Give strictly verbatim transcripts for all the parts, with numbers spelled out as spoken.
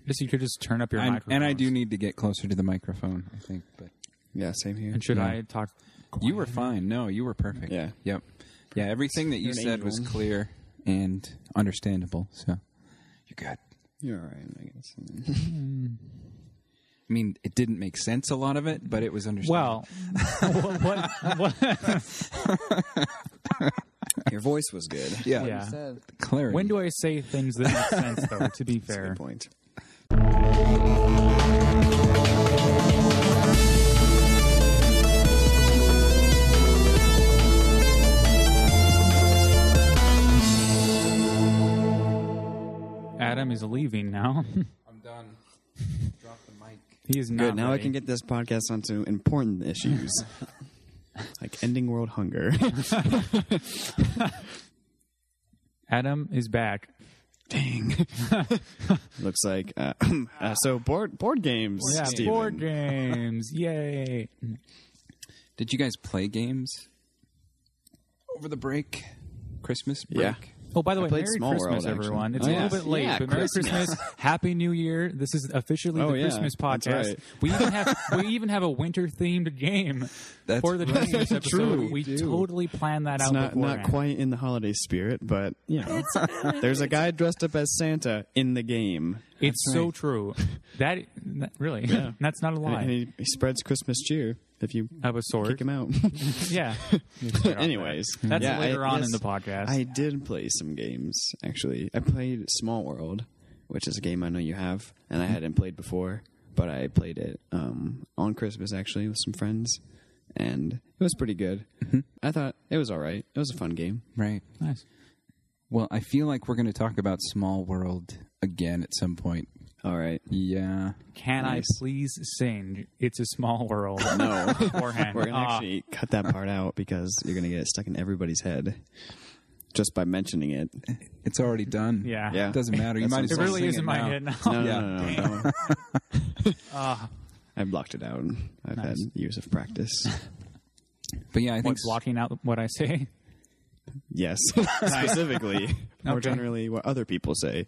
guess you could just turn up your I, microphone. and I do need to get closer to the microphone, I think. But Yeah, same here. And should Yeah. I talk? you were fine. No, you were perfect. Yeah. Yep. Yeah, everything that you You're an said was angel. clear and understandable. So you're good. You're all right, I guess. I mean, it didn't make sense, a lot of it, but it was understandable. Well, what? what, what Your voice was good. yeah. yeah. Clarity. When do I say things that make sense, though? To be That's a fair, good point. Adam is leaving now. I'm done. Drop the mic. He is not Good. Now ready. I can get this podcast onto important issues. Like ending world hunger. Adam is back. Dang. Looks like uh, uh, so board board games. Yeah, Steven. board games. Yay. Did you guys play games over the break? Christmas break? Yeah. Oh, by the I way, played Merry Small Christmas, World, actually. everyone. It's Oh, a yeah. little bit late, Yeah, but Merry Christmas. Christmas. Happy New Year. This is officially Oh, the yeah. Christmas That's podcast. right. We even have we even have a winter-themed game That's for the right. Christmas episode. True. We do. totally planned that It's out not beforehand. not quite in the holiday spirit, but you know, there's a guy dressed up as Santa in the game. It's That's so right. true. That, that really, Yeah. that's not a And, lie. and he, he spreads Christmas cheer if you Of a sort. kick him out. Yeah. Anyways, That's yeah, later I, on yes, in the podcast. I did play some games, actually. I played Small World, which is a game I know you have, and I hadn't played before, but I played it um, on Christmas, actually, with some friends, and it was pretty good. I thought it was all right. It was a fun game. Right. nice. Well, I feel like we're going to talk about Small World again at some point. All right. Yeah. Can Nice. I please sing It's a Small World? No. Beforehand. We're going to Ah. actually cut that part out because you're going to get it stuck in everybody's head just by mentioning it. It's already done. Yeah. Yeah. It doesn't matter. You That's might what as It well really sing is it in my now. head now. No, no, Yeah. no, no, no. Ah, I blocked it out. I've Nice. had years of practice. But yeah, I think what's blocking out what I say? Yes, specifically. More Okay. generally, what other people say.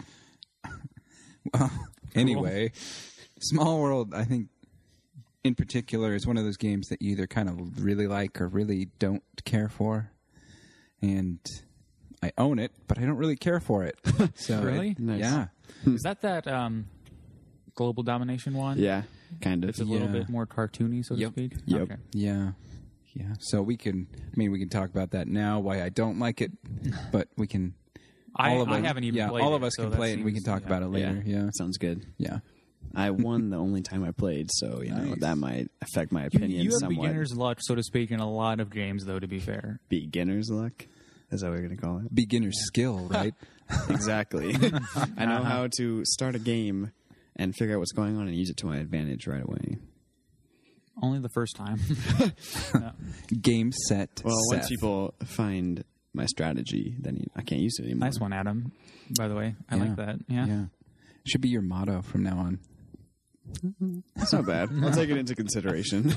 Anyway, Small World, I think, in particular, is one of those games that you either kind of really like or really don't care for. And I own it, but I don't really care for it. So Really? Nice. Yeah. Is that that um, global domination one? Yeah, kind of. It's a little Yeah. bit more cartoony, so Yep. to speak. Yep. Okay. Yeah. Yeah. So we can, I mean, we can talk about that now, why I don't like it, but we can. I, all of I us, haven't even yeah, played all it, of us so can that play it and we can seems- talk yeah. about it later. Yeah. Sounds good. Yeah. I won the only time I played, so you know Nice. that might affect my You, opinion you have somewhat. beginner's luck, so to speak, in a lot of games, though, to be fair. Beginner's luck. Is that what you're going to call it? Beginner skill, right? Exactly. I know how to start a game and figure out what's going on and use it to my advantage right away. Only the first time. No. Game set. Well, Seth. once people find my strategy, then you, I can't use it anymore. Nice one, Adam. By the way, I Yeah. like that. Yeah. Yeah. Should be your motto from now on. That's not bad. I'll take it into consideration.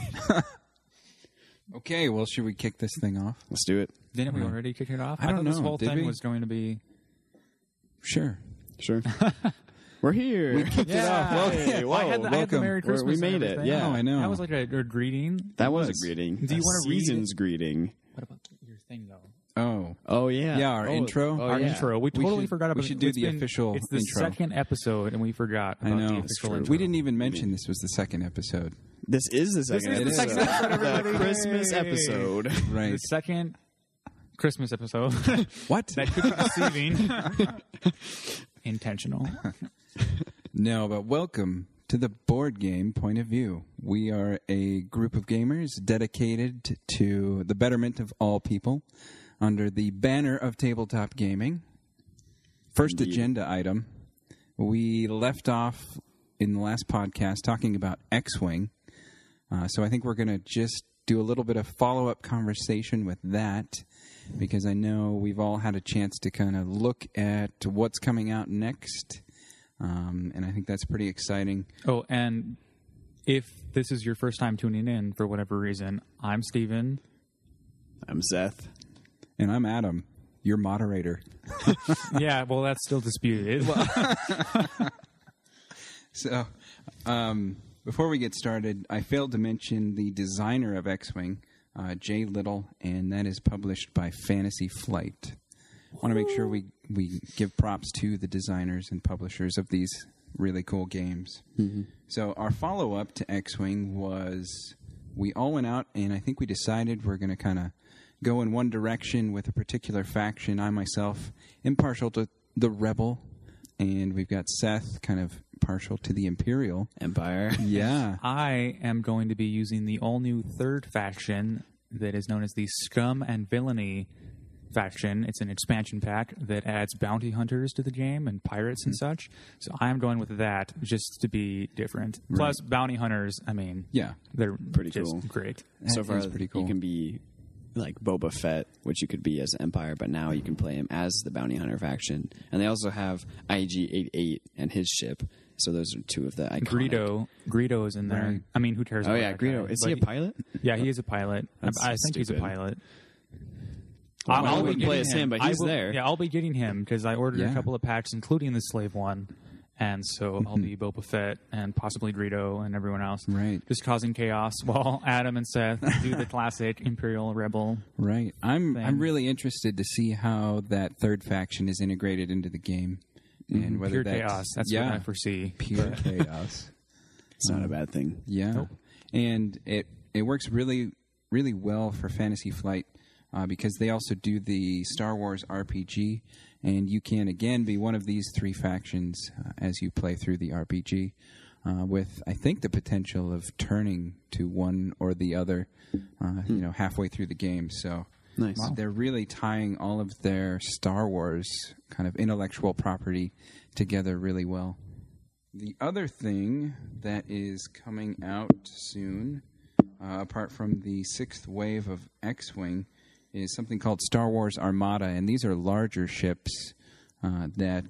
Okay, well, should we kick this thing off? Let's do it. Didn't we already kick it off? I don't thought this know. whole Did thing we? was going to be. Sure. Sure. We're here. We kicked it Yeah. off. Well, Hey, hey, whoa, I had the, I had the welcome. Merry We're- we Christmas. and made it. everything. Yeah. Oh, I know. That was like a, a greeting. that was, was. a greeting. Do you A wanna read it? season's greeting. What about your thing, though? Oh. Oh yeah. Yeah, our Oh, intro. Oh, Our yeah. intro. We We totally should- forgot about we it. should do It's the been- official It's the intro. second episode, and we forgot I about know. the That's official true. intro. We didn't even mention this was the second episode. This is the second is the episode. second episode, the everybody. Christmas Yay. episode. Right. The second Christmas episode. What? That could be deceiving. Intentional. No, but welcome to the Board Game Point of View. We are a group of gamers dedicated to the betterment of all people under the banner of tabletop gaming. First Indeed. agenda item. We left off in the last podcast talking about X-Wing. Uh, so I think we're going to just do a little bit of follow-up conversation with that, because I know we've all had a chance to kind of look at what's coming out next. Um, and I think that's pretty exciting. Oh, and if this is your first time tuning in for whatever reason, I'm Steven. I'm Seth. And I'm Adam, your moderator. Yeah, well, that's still disputed. So, um, before we get started, I failed to mention the designer of X-Wing, uh, Jay Little, and that is published by Fantasy Flight. I want to make sure we, we give props to the designers and publishers of these really cool games. Mm-hmm. So our follow-up to X-Wing was we all went out, and I think we decided we're going to kind of go in one direction with a particular faction. I myself am partial to the Rebel, and we've got Seth kind of partial to the Imperial. Empire. Yeah. I am going to be using the all-new third faction that is known as the Scum and Villainy faction. It's an expansion pack that adds bounty hunters to the game and pirates and such. So I'm going with that just to be different. Right. Plus, bounty hunters, I mean, Yeah. they're Pretty just cool. great. So That far, is pretty cool. you can be like Boba Fett, which you could be as Empire, but now you can play him as the bounty hunter faction. And they also have I G eighty-eight and his ship. So those are two of the iconic. Greedo, Greedo is in there. Right. I mean, who cares? Oh about yeah, that Greedo. guy? Is he a But pilot? Yeah, he is a pilot. I, That's I think he's a stupid. pilot. Well, I'll- I I'll be wouldn't getting play as him, but I he's will- there. Yeah, I'll be getting him because I ordered Yeah. a couple of packs, including the slave one, and so I'll be Boba Fett and possibly Greedo and everyone else, Right. just causing chaos while Adam and Seth do the classic Imperial Rebel. Right. I'm thing. I'm really interested to see how that third faction is integrated into the game, and whether Pure that's chaos. That's yeah, what I foresee. pure chaos. It's not a bad thing. Yeah, Nope. and it it works really really well for Fantasy Flight uh, because they also do the Star Wars R P G, and you can again be one of these three factions uh, as you play through the R P G. Uh, with I think the potential of turning to one or the other, uh, you know, halfway through the game. So Nice. Wow. They're really tying all of their Star Wars kind of intellectual property together really well. The other thing that is coming out soon, uh, apart from the sixth wave of X-Wing, is something called Star Wars Armada, and these are larger ships uh, that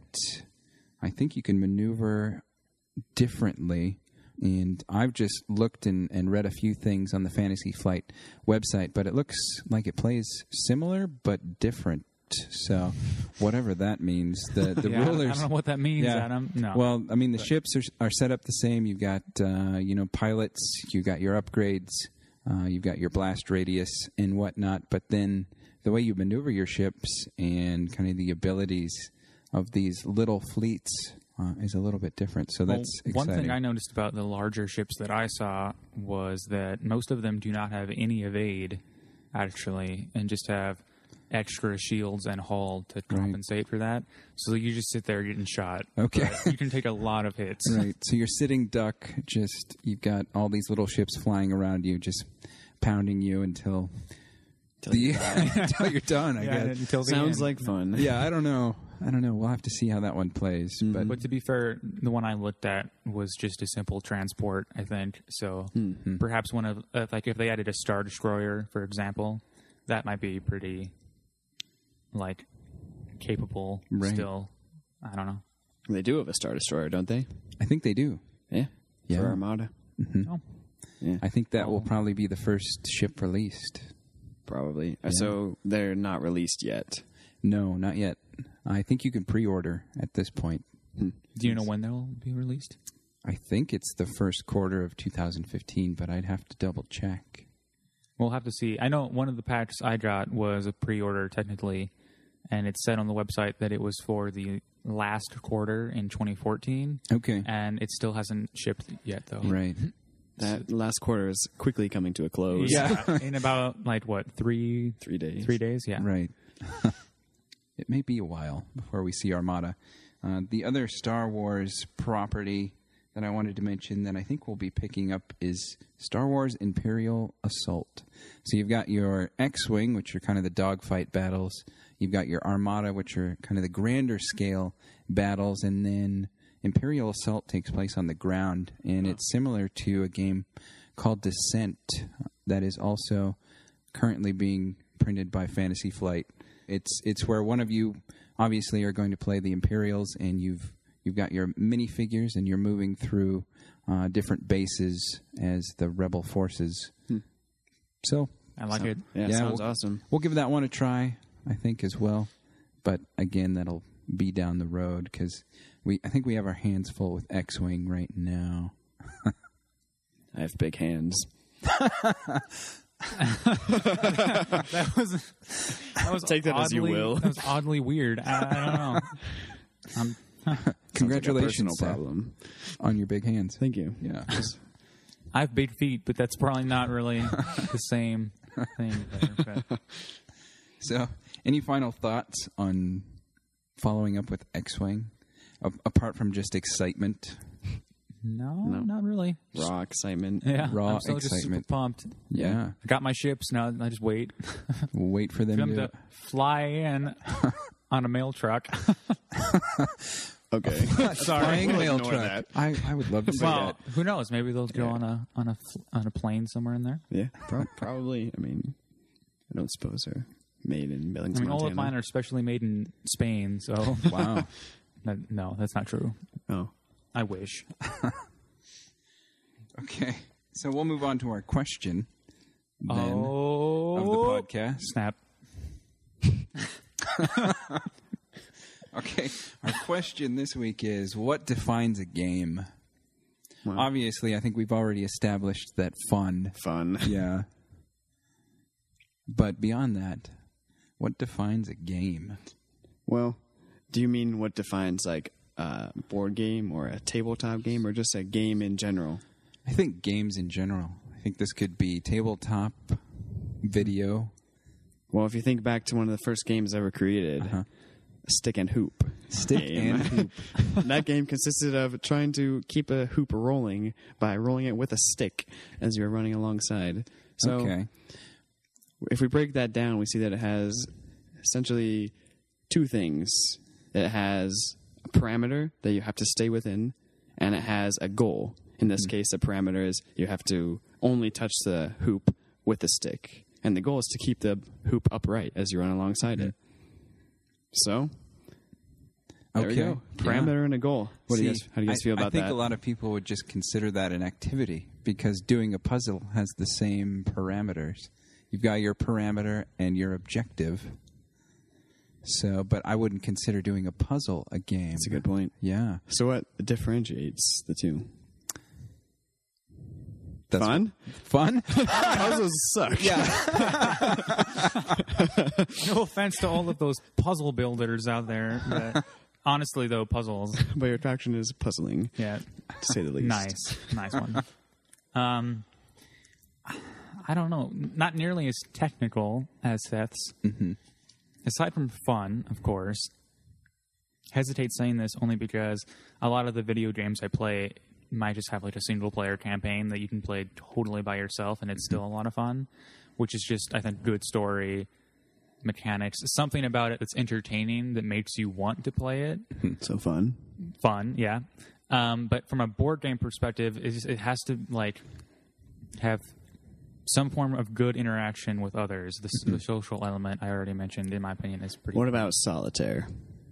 I think you can maneuver differently. And I've just looked and, and read a few things on the Fantasy Flight website, but it looks like it plays similar but different. So, whatever that means, the the Yeah, I don't- rulers. I don't know what that means, Yeah. Adam. No. Well, I mean, the ships are are set up the same. You've got uh, you know pilots, you've got your upgrades, uh, you've got your blast radius and whatnot. But then the way you maneuver your ships and kind of the abilities of these little fleets uh, is a little bit different. So Well, that's one exciting. thing I noticed about the larger ships that I saw was that most of them do not have any evade, actually, and just have extra shields and hull to compensate for that. So you just sit there getting shot. Okay. But you can take a lot of hits. Right. So you're sitting duck, just you've got all these little ships flying around you, just pounding you until the, until you're done. I Yeah, guess. until the Sounds end. like fun. Yeah, I don't know. I don't know. We'll have to see how that one plays. But But to be fair, the one I looked at was just a simple transport, I think. So Hmm. perhaps one of, uh, like if they added a Star Destroyer, for example, that might be pretty, like, capable Right. still. I don't know. They do have a Star Destroyer, don't they? I think they do. Yeah. Yeah. For Armada. Oh. Yeah. I think that will probably be the first ship released. Probably. Uh, So they're not released yet. No, not yet. I think you can pre-order at this point. Do you know when they'll be released? I think it's the first quarter of two thousand fifteen, but I'd have to double check. We'll have to see. I know one of the packs I got was a pre-order technically, and it said on the website that it was for the last quarter in twenty fourteen, Okay. and it still hasn't shipped yet, though. Right. That last quarter is quickly coming to a close. Yeah, in about, like, what, three Three days. three days? Yeah. Right. It may be a while before we see Armada. Uh, the other Star Wars property that I wanted to mention that I think we'll be picking up is Star Wars Imperial Assault. So you've got your X-Wing, which are kind of the dogfight battles. You've got your Armada, which are kind of the grander scale battles. And then Imperial Assault takes place on the ground. And it's similar to a game called Descent that is also currently being printed by Fantasy Flight. It's it's where one of you obviously are going to play the Imperials, and you've you've got your minifigures, and you're moving through uh, different bases as the rebel forces. Hmm. So I like it. Yeah, Yeah, sounds we'll- awesome. we'll give that one a try, I think, as well. But again, that'll be down the road because we I think we have our hands full with X-Wing right now. I have big hands. That was that was Take that oddly, as you will. That was oddly weird. I, I don't know. Um, Congratulations, Like a Seth, personal problem. on your big hands. Thank you. Yeah. I have big feet, but that's probably not really the same thing. There, but. So, any final thoughts on following up with X-Wing, a- apart from just excitement? No, No. not really. Raw excitement. Yeah, Raw I'm still just super excitement. pumped. Yeah. I got my ships now. I just wait Wait for for them them to... to fly in on a mail truck. Okay. Sorry. Flying We'll mail ignore truck. that. I, I would love to see Well, that. who knows? Maybe they'll go Yeah. on a on a fl- on a plane somewhere in there. Yeah, pro- probably. I mean, I don't suppose they're made in I Billings, mean, all Montana. of mine are specially made in Spain. So Wow. that, no, that's not true. Oh, I wish. Okay. So we'll move on to our question then oh, of the podcast. snap! Okay. Our question this week is, what defines a game? Wow. Obviously, I think we've already established that fun. fun. Yeah. But beyond that, what defines a game? Well, do you mean what defines like a board game or a tabletop game or just a game in general? I think games in general. I think this could be tabletop, video. Well, if you think back to one of the first games ever created, Uh-huh. Stick and Hoop. Stick game. and hoop. That game consisted of trying to keep a hoop rolling by rolling it with a stick as you're running alongside. So Okay. if we break that down, we see that it has essentially two things. It has a parameter that you have to stay within, and it has a goal. In this case, the parameter is you have to only touch the hoop with the stick. And the goal is to keep the hoop upright as you run alongside it. So, there we Okay. go. Parameter and a goal. What do you See, guys, how do you guys I- feel about I think that? a lot of people would just consider that an activity because doing a puzzle has the same parameters. You've got your parameter and your objective. So, but I wouldn't consider doing a puzzle a game. That's a good point. Yeah. So what differentiates the two? That's Fun? Fun? Puzzles suck. No offense to all of those puzzle builders out there. But honestly, though, puzzles. But your attraction is puzzling, Yeah, to say the least. nice, nice one. Um, I don't know. Not nearly as technical as Seth's. Mm-hmm. Aside from fun, of course. Hesitate saying this only because a lot of the video games I play might just have like a single player campaign that you can play totally by yourself, and it's still a lot of fun. Which is just, I think, good story mechanics. Something about it that's entertaining that makes you want to play it. So fun. Fun, yeah. Um, but from a board game perspective, it, just, it has to like have some form of good interaction with others. The, the social element I already mentioned, in my opinion, is pretty. What about solitaire?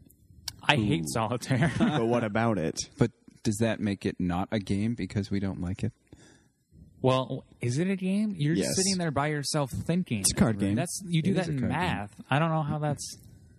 I hate solitaire. But what about it? But does that make it not a game because we don't like it? Well, is it a game? You're Yes. just sitting there by yourself thinking. It's a card game. That's you do It that is a in card game. math. I don't know how that's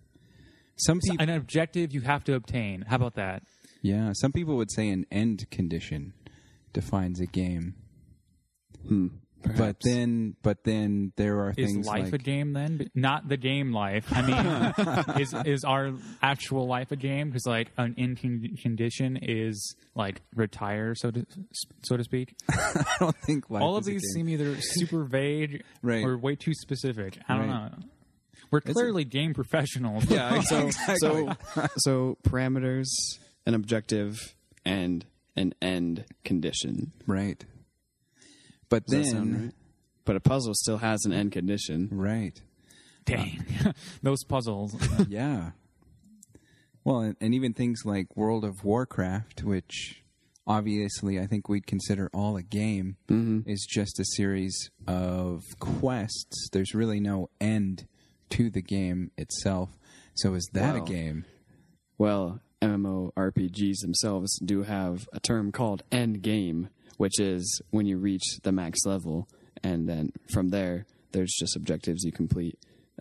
Some people, an objective you have to obtain. How about that? yeah, some people would say an end condition defines a game. Hmm. But Perhaps. then, but then there are Is things life like a game then? But not the game life. I mean, is is our actual life a game? Because like an in con- condition is like retire, so to so to speak. I don't think life All of is a these game. seem either super vague Right. or way too specific. I don't Right. know. We're clearly game professionals. Yeah, so, exactly. so, so parameters, an objective, and an end condition. right. But Does that then, sound right? But a puzzle still has an end condition. right. Dang, those puzzles. Yeah. Well, and, and even things like World of Warcraft, which obviously I think we'd consider all a game, Mm-hmm. is just a series of quests. There's really no end to the game itself. So is that Wow. a game? Well, MMORPGs themselves do have a term called end game, which is when you reach the max level, and then from there, there's just objectives you complete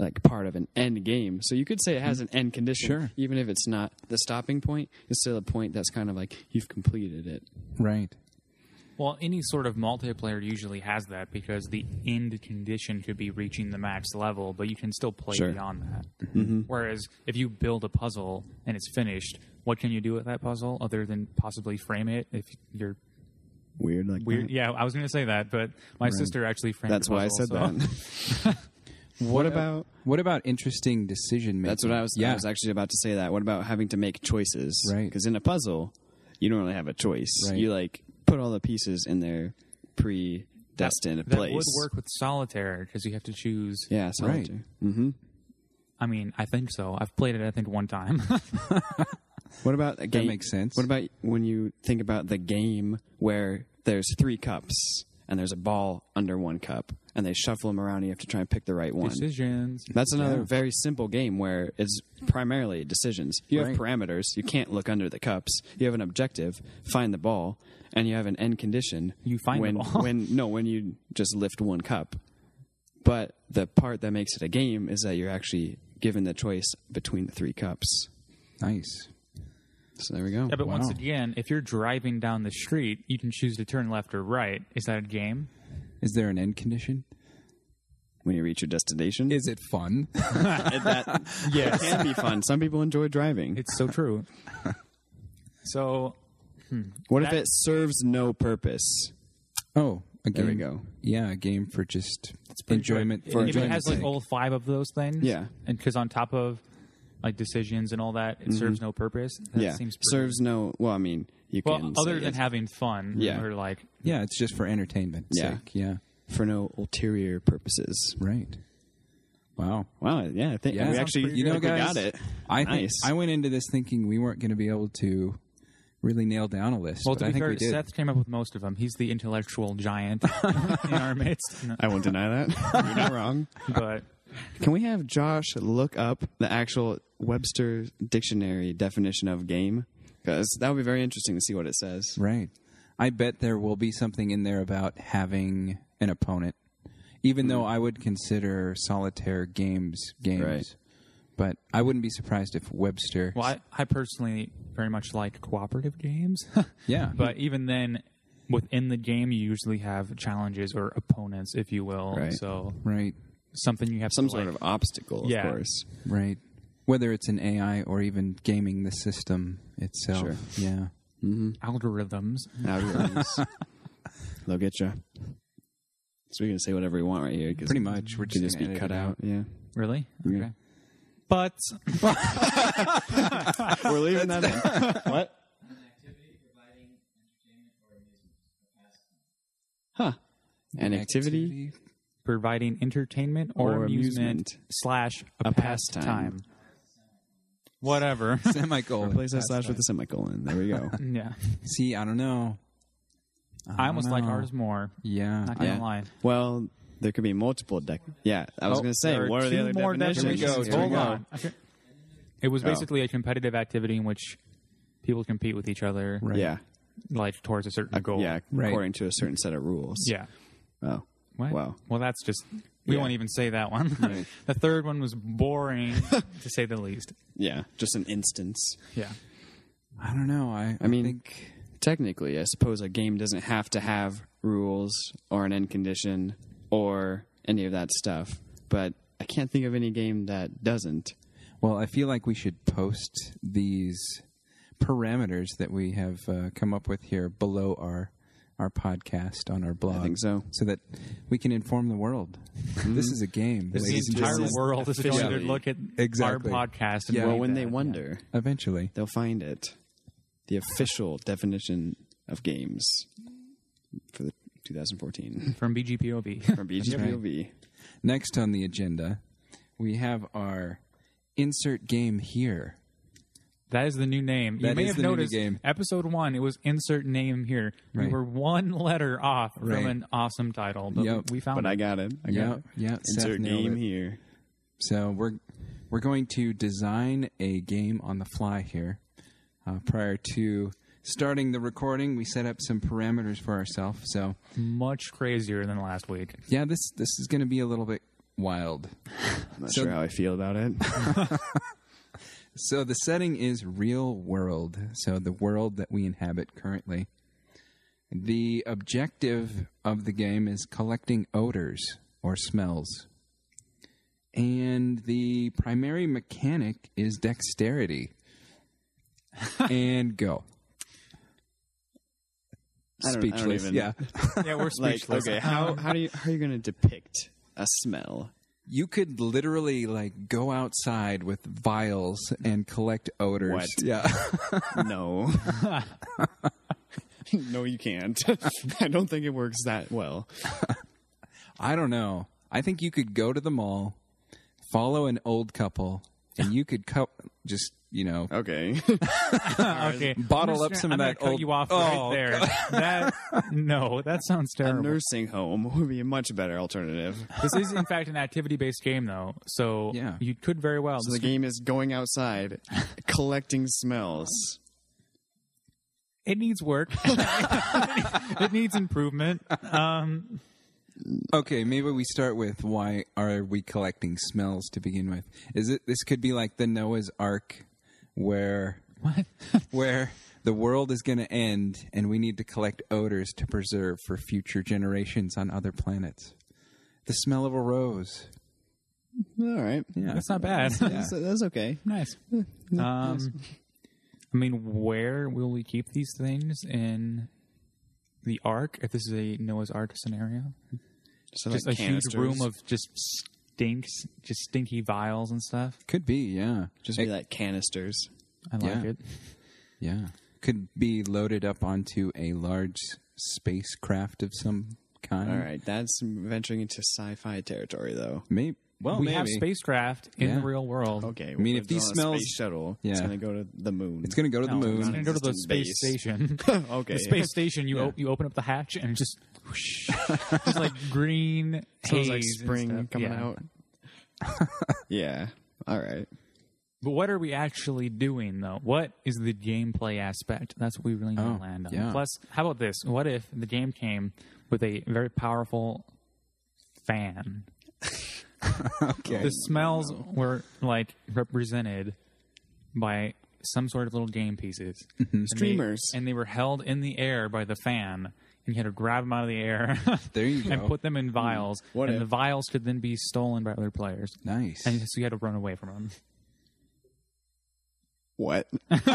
like part of an end game. So you could say it has an end condition, Sure. even if it's not the stopping point. It's still a point that's kind of like you've completed it. Right. Well, any sort of multiplayer usually has that because the end condition could be reaching the max level, but you can still play Sure. beyond that. Mm-hmm. Whereas if you build a puzzle and it's finished, what can you do with that puzzle other than possibly frame it if you're Weird, like weird? that. Yeah, I was going to say that, but my sister actually framed That's the why I puzzle, said so- that. What about? What about interesting decision making? That's what I was. Yeah. I was actually about to say that. What about having to make choices? Right. Because in a puzzle, you don't really have a choice. Right. You like put all the pieces in their predestined That place. would work with solitaire because you have to choose. Yeah, solitaire. Mm-hmm. I mean, I think so. I've played it, I think, one time. What about a game? makes sense. What about when you think about the game where there's three cups and there's a ball under one cup and they shuffle them around and you have to try and pick the right one? Decisions. That's another Yeah. very simple game where it's primarily decisions. You have Right. parameters. You can't look under the cups. You have an objective, find the ball, and you have an end condition. You find the when, ball. when no, when you just lift one cup. But the part that makes it a game is that you're actually given the choice between the three cups. Nice. So there we go. Yeah, but once Wow. again, if you're driving down the street, you can choose to turn left or right. Is that a game? Is there an end condition? When you reach your destination, Is it fun? that Yes. can be fun. Some people enjoy driving. It's so true. So, What if that- it serves no purpose? Oh, a game. There we go. Yeah, a game for just pretty enjoyment. good. For if it enjoyment's has like sake. all five of those things, Yeah. and because on top of like decisions and all that, it serves no purpose. That Yeah, seems pretty serves no. Well, I mean, you well. can Other say than it's having fun, Yeah. or like Yeah, it's just for entertainment Yeah. sake. Yeah. for no ulterior purposes. Right. Wow. Wow, yeah, I think Yeah. we Sounds actually pretty You know, think we guys, got it. I think Nice. I went into this thinking we weren't going to be able to really nail down a list, well, but to I be think fair, we did. Seth came up with most of them. He's the intellectual giant in our midst. No, I won't deny that. You're not wrong. but Can we have Josh look up the actual Webster dictionary definition of game? Because that would be very interesting to see what it says. Right. I bet there will be something in there about having an opponent, even though I would consider solitaire games games. Right. But I wouldn't be surprised if Webster. well, I, I personally very much like cooperative games. Yeah. But even then, within the game, you usually have challenges or opponents, if you will. Right. So Right. something you have Some to sort like, of obstacle, of Yeah. course. Right. Whether it's an A I or even gaming the system itself. Sure. Yeah. algorithms. Algorithms. They'll get you. So we can say whatever we want right here. 'Cause Pretty much. We're it can just just gonna be edit cut it out. out. Yeah. Really? Yeah. Okay. But We're leaving that in. What? Huh. An activity, providing entertainment or, Or amusement, amusement. slash a, A pastime. pastime. Whatever. Semicolon. Replace that slash with a semicolon. There we go. yeah. See, I don't know. I almost don't like know. ours more. Yeah. Not gonna Yeah. lie. Well, there could be multiple dec. Yeah, I was Oh, going to say, there are what are the two other more definitions? definitions. Here we go. Hold on. Okay. It was Oh. basically a competitive activity in which people compete with each other, Right. Yeah, like towards a certain goal. yeah, Right. according to a certain set of rules. Yeah. Oh, What? Wow. Well, that's just. We Yeah. won't even say that one. Right. The third one was boring, to say the least. yeah, just an instance. Yeah. I don't know. I, I mean, think technically, I suppose a game doesn't have to have rules or an end condition or any of that stuff, but I can't think of any game that doesn't. Well, I feel like we should post these parameters that we have uh, come up with here below our our podcast on our blog. I think so. So that we can inform the world. This is a game. The ladies and entire gentlemen. world is going to officially- look at Exactly. our podcast and Yeah. Well, read when that. they wonder, Eventually. they'll find it. The official definition of games for the twenty fourteen From B G P O V. from B G P O V. Next on the agenda, we have our insert game here. That is the new name. You That may is have the new noticed game. episode one, it was insert name here. We Right. were one letter off Right. from an awesome title, but Yep. we found But it. I got it. I got Yeah, it. yeah. Seth Insert nailed game it. here. So we're we're going to design a game on the fly here. Uh, prior to starting the recording, we set up some parameters for ourselves. So Much crazier than last week. yeah, this this is going to be a little bit wild. I'm not So- sure how I feel about it. So the setting is real world, so the world that we inhabit currently. The objective of the game is collecting odors or smells. And the primary mechanic is dexterity. And go. I don't- I don't Speechless, even- yeah. Yeah, we're Like, speechless. okay, how how do you how are you going to depict a smell? You could literally like go outside with vials and collect odors. What? Yeah. No. No, you can't. I don't think it works that well. I don't know. I think you could go to the mall, follow an old couple, and you could co- just, you know, Okay. okay, Bottle I'm up just some gonna- of I'm that gonna cut old- you off Oh, right there. That no, that sounds A terrible. nursing home would be a much better alternative. This is in fact an activity-based game, though, so Yeah. you could very well. So this the game is going outside, collecting smells. It needs work. It needs improvement. Um, okay, maybe we start with why are we collecting smells to begin with? Is it this could be like the Noah's Ark where what? where the world is going to end and we need to collect odors to preserve for future generations on other planets. The smell of a rose. All right. Yeah. That's not bad. That's, that's okay. Nice. Um, I mean, where will we keep these things in the Ark? If this is a Noah's Ark scenario, So just like a huge canisters. room of just stinks, just stinky vials and stuff. Could be, yeah. just be like canisters. I like Yeah. it. Yeah. Could be loaded up onto a large spacecraft of some kind. All right, that's venturing into sci-fi territory, though. Maybe. Well, we maybe. have spacecraft in Yeah. the real world. Okay, I mean, well, if these on a smells- space shuttle, Yeah. it's going to go to the moon. It's going to go to the No, moon. it's going to go to the Non-existent space base. station. okay, The space station, you Yeah. op- you open up the hatch and it's just whoosh, just like green Sounds haze like and spring stuff. coming Yeah. out. Yeah. All right. But what are we actually doing, though? What is the gameplay aspect? That's what we really need Oh, to land on. yeah. Plus, how about this? What if the game came with a very powerful fan? Okay. The smells were like represented by some sort of little game pieces. And they- Streamers. and they were held in the air by the fan. And you had to grab them out of the air There you and go. put them in vials. What and if- the vials could then be stolen by other players. Nice. And so you had to run away from them. What?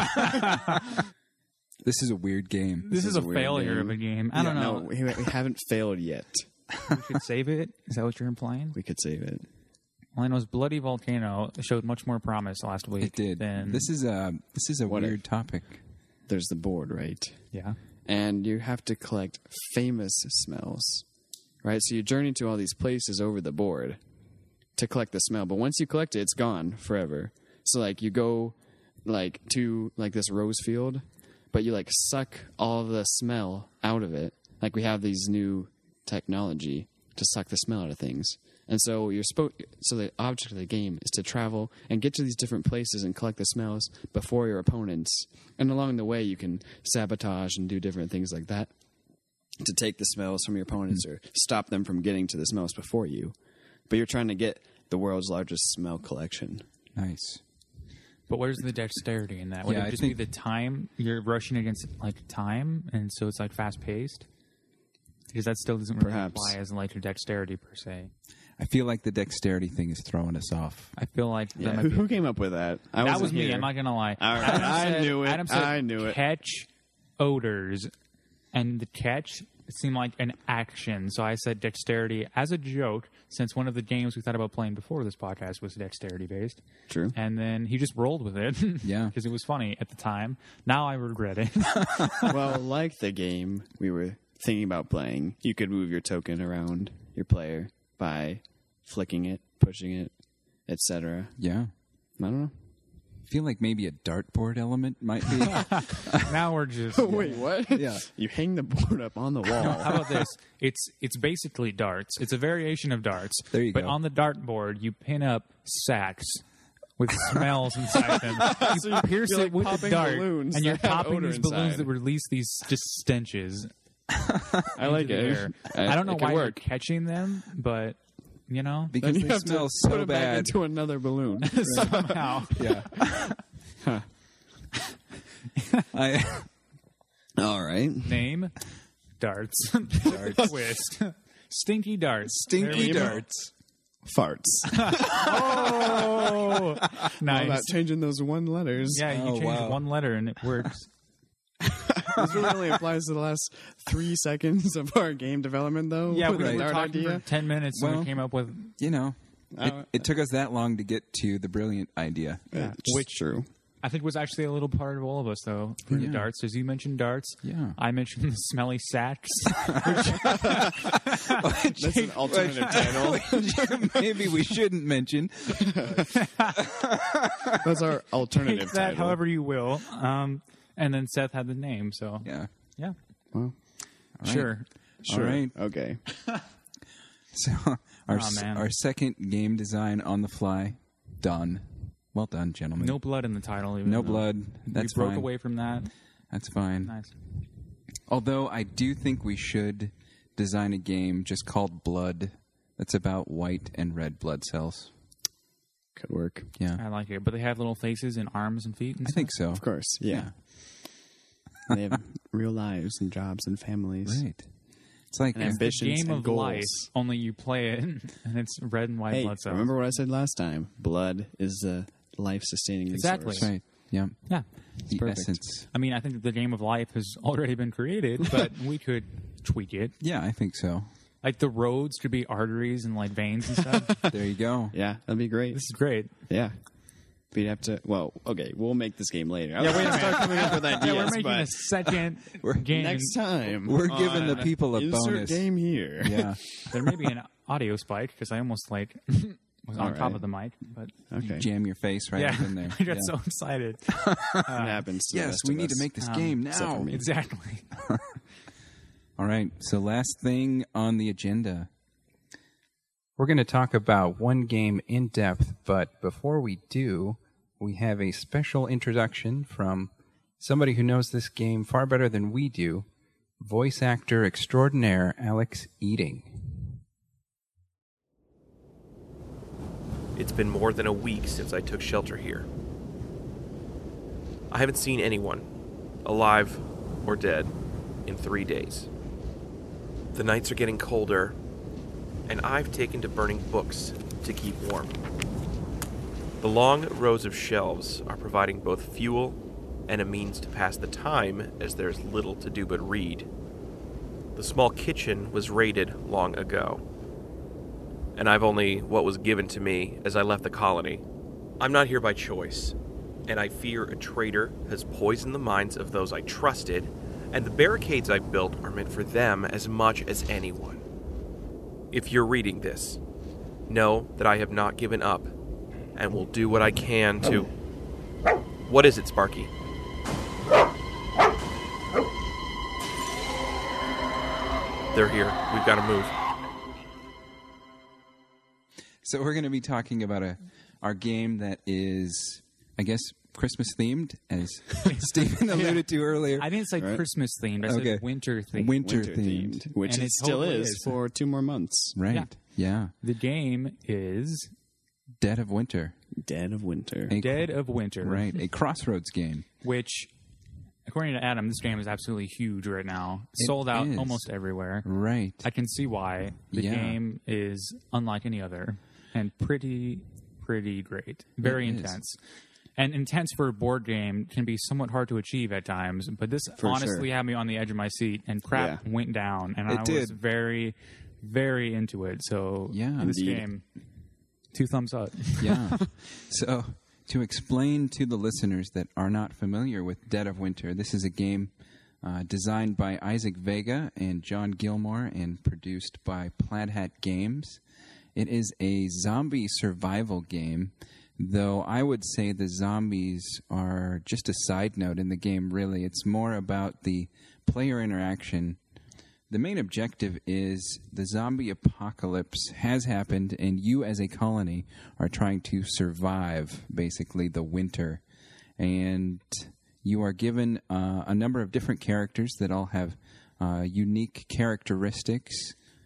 This is a weird game. This, is, is a a weird failure game. of a game. I don't Yeah, know. No, we, we haven't failed yet. We should save it. Is that what you're implying? We could save it. All I know is Bloody Volcano showed much more promise last week. It did. Than, This is a this is a What weird if- topic. There's the board, right? yeah. And you have to collect famous smells, right? So you journey to all these places over the board to collect the smell. But once you collect it, it's gone forever. So like you go like to like this rose field, but you like suck all of the smell out of it. Like we have these new technology to suck the smell out of things. And so you're supposed. So the object of the game is to travel and get to these different places and collect the smells before your opponents. And along the way, you can sabotage and do different things like that to take the smells from your opponents or stop them from getting to the smells before you. But you're trying to get the world's largest smell collection. Nice. But where's the dexterity in that? Would Yeah, it I just think- be the time you're rushing against like time, and so it's like fast paced? Because that still doesn't really Perhaps. apply as like your dexterity per se. I feel like the dexterity thing is throwing us off. I feel like Yeah, that might who, be. who came up with that? I That wasn't was me. here. I'm not gonna lie. All right. Adam I said- knew it. Adam said, I knew it. Catch odors, and the catch seemed like an action. So I said dexterity as a joke, since one of the games we thought about playing before this podcast was dexterity based. True. And then he just rolled with it. Yeah. because it was funny at the time. Now I regret it. Well, like the game we were thinking about playing, you could move your token around your player by flicking it, pushing it, et cetera. Yeah. I don't know. I feel like maybe a dartboard element might be. Now we're just. Wait, what? Yeah. You hang the board up on the wall. How about this? It's it's basically darts. It's a variation of darts. There you but go. on the dartboard, you pin up sacks with smells inside them. You you- pierce you're, it like, with the popping dart, balloons and you're that have popping odor these balloons inside. that release these just stenches. I like into the it. air. I, I don't know it could why you're work. catching them, but you know, because Then you they have to smell put so it back bad. into another balloon. somehow. Yeah. I, All right. Name darts. Darts. Twist. Stinky darts. Stinky There we go. darts. Farts. Oh, How nice. about changing those one letters? Yeah, you Oh, change wow. one letter and it works. This really only applies to the last three seconds of our game development, though. Yeah, with we the were dart talking idea. for ten minutes and Well, we came up with You know, it, Uh, it took us that long to get to the brilliant idea. Yeah, which- which true. I think was actually a little part of all of us, though, for the Yeah. darts. As you mentioned darts, Yeah. I mentioned the smelly sacks. That's an alternative title. Maybe we shouldn't mention. That's our alternative Take that title. however you will. Um, and then Seth had the name, so Yeah. yeah, Well, right. sure. sure. All right. Okay. So our Aw, s- man. our second game design on the fly, done. Well done, gentlemen. No blood in the title. Even No though blood. That's we broke fine. away from that. That's fine. Nice. Although I do think we should design a game just called Blood that's about white and red blood cells. Could work. Yeah. I like it, but they have little faces and arms and feet. And I think so. Of course. Yeah. They have real lives and jobs and families. Right. It's like And uh, It's the ambitions game and of goals. life. Only you play it, and it's red and white Hey, blood cells. remember what I said last time? Blood is the life-sustaining Exactly. resource. right. Yeah. Yeah. The perfect. essence. I mean, I think the game of life has already been created, but we could tweak it. Yeah, I think so. Like the roads could be arteries and like veins and stuff. There you go. Yeah, that'd be great. This is great. Yeah. We'd have to. Well, okay, we'll make this game later. I Yeah, was wait a gonna start coming up with ideas, Yeah, we're making but a second game. next time We're giving the on people a insert bonus. game here. Yeah. There may be an audio spike because I almost like was on All top right. of the mic, but Okay. Jam your face right yeah, up in there. I got Yeah. so excited. It happens. To the Yes, rest we of need us. to make this Um, game except now. for me. Exactly. All right. So last thing on the agenda. We're going to talk about one game in depth, but before we do, we have a special introduction from somebody who knows this game far better than we do, voice actor extraordinaire Alex Eating. It's been more than a week since I took shelter here. I haven't seen anyone, alive or dead, in three days. The nights are getting colder, and I've taken to burning books to keep warm. The long rows of shelves are providing both fuel and a means to pass the time as there's little to do but read. The small kitchen was raided long ago, and I've only what was given to me as I left the colony. I'm not here by choice, and I fear a traitor has poisoned the minds of those I trusted, and the barricades I've built are meant for them as much as anyone. If you're reading this, know that I have not given up, and will do what I can to... What is it, Sparky? They're here. We've got to move. So we're going to be talking about a our game that is, I guess, Christmas themed, as Stephen alluded to earlier. I didn't say Right. Christmas themed. I Okay. said winter themed. Winter, Winter themed. themed, which And it it still totally is is. for two more months. Right. Yeah. Yeah. The game is Dead of Winter. Dead of Winter. A- Dead of Winter. Right. A Crossroads game. Which, according to Adam, this game is absolutely huge right now. It Sold out is. almost everywhere. Right. I can see why. The Yeah. game is unlike any other and pretty, pretty great. Very It is. intense. And intense for a board game can be somewhat hard to achieve at times, but this For honestly sure. had me on the edge of my seat, and crap Yeah. went down, and It I was did. very, very into it. So Yeah. this Indeed. game, two thumbs up. Yeah. So, to explain to the listeners that are not familiar with Dead of Winter, this is a game uh, designed by Isaac Vega and John Gilmore and produced by Plaid Hat Games. It is a zombie survival game, though I would say the zombies are just a side note in the game, really. It's more about the player interaction. The main objective is the zombie apocalypse has happened, and you as a colony are trying to survive, basically, the winter. And you are given uh, a number of different characters that all have uh, unique characteristics.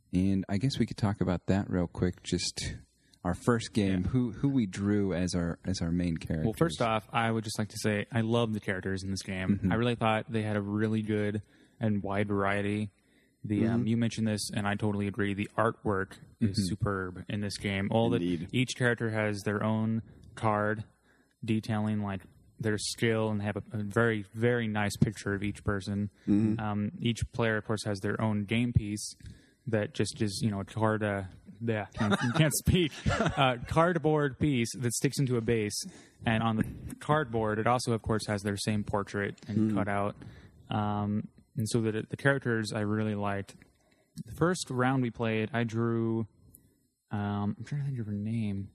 And I guess we could talk about that real quick. Just our first game, Yeah. who who we drew as our as our main character. Well, first off, I would just like to say I love the characters in this game. Mm-hmm. I really thought they had a really good and wide variety. The Mm-hmm. um, you mentioned this, and I totally agree. The artwork is Mm-hmm. superb in this game. All Indeed. the each character has their own card detailing like their skill, and they have a, a very very nice picture of each person. Mm-hmm. Um, each player, of course, has their own game piece that just is you know a card. Uh, yeah, can't, can't speak. Uh, cardboard piece that sticks into a base, and on the cardboard, it also, of course, has their same portrait and cutout. Um, and so the the characters I really liked. The first round we played, I drew. Um, I'm trying to think of her name.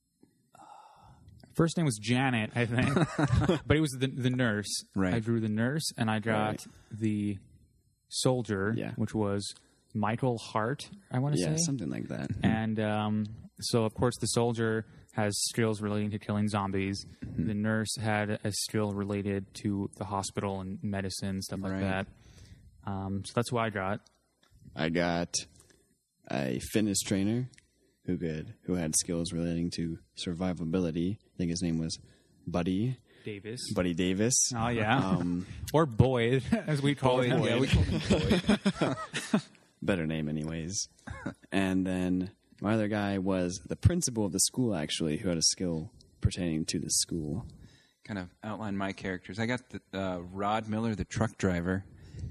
First name was Janet, I think, but it was the the nurse. Right. I drew the nurse, and I got Right. the soldier, Yeah. which was Michael Hart. I want to Yeah, say something like that. and um, so, of course, the soldier has skills relating to killing zombies. The nurse had a skill related to the hospital and medicine, stuff like Right. that. Um, so that's who I got. I got a fitness trainer who could who had skills relating to survivability. I think his name was Buddy Davis. Buddy Davis. Oh, yeah. Um, Or Boyd, as we call him. Yeah, we called him Boyd. better name, anyways. And then my other guy was the principal of the school, actually, who had a skill pertaining to the school. Kind of outline my characters. I got the, uh, Rod Miller, the truck driver,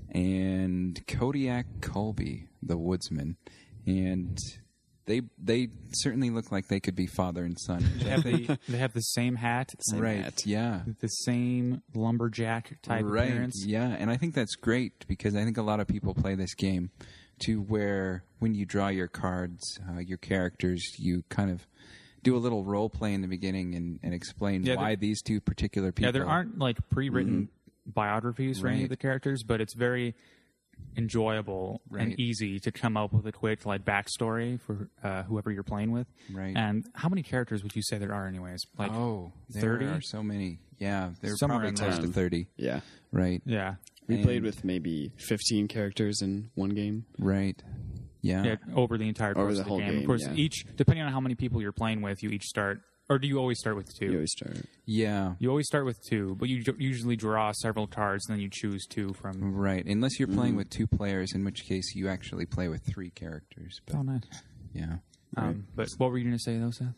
and Kodiak Colby, the woodsman, and they they certainly look like they could be father and son. They have the, they have the same hat, Same right? hat. Yeah. the same lumberjack type Right. appearance. Yeah, and I think that's great because I think a lot of people play this game to where when you draw your cards, uh, your characters, you kind of do a little role play in the beginning and, and explain Yeah, why there- these two particular people. Yeah, there aren't like pre-written biographies for any Right. of the characters, but it's very enjoyable Right. and easy to come up with a quick like backstory for uh, whoever you're playing with. Right. And how many characters would you say there are, anyways? Like, oh, there thirty? are so many. Yeah, they're Somewhere probably in close there. to thirty. Yeah. Right. yeah, We And- played with maybe fifteen characters in one game. Right. Yeah. yeah, over the entire Over course the of the whole game. game, Of course, yeah. each depending on how many people you're playing with, you each start, or do you always start with two? You always start. Yeah. You always start with two, but you ju- usually draw several cards, and then you choose two from. Right. Unless you're playing with two players, in which case you actually play with three characters. But Oh, nice. yeah. Um, but what were you going to say, though, Seth?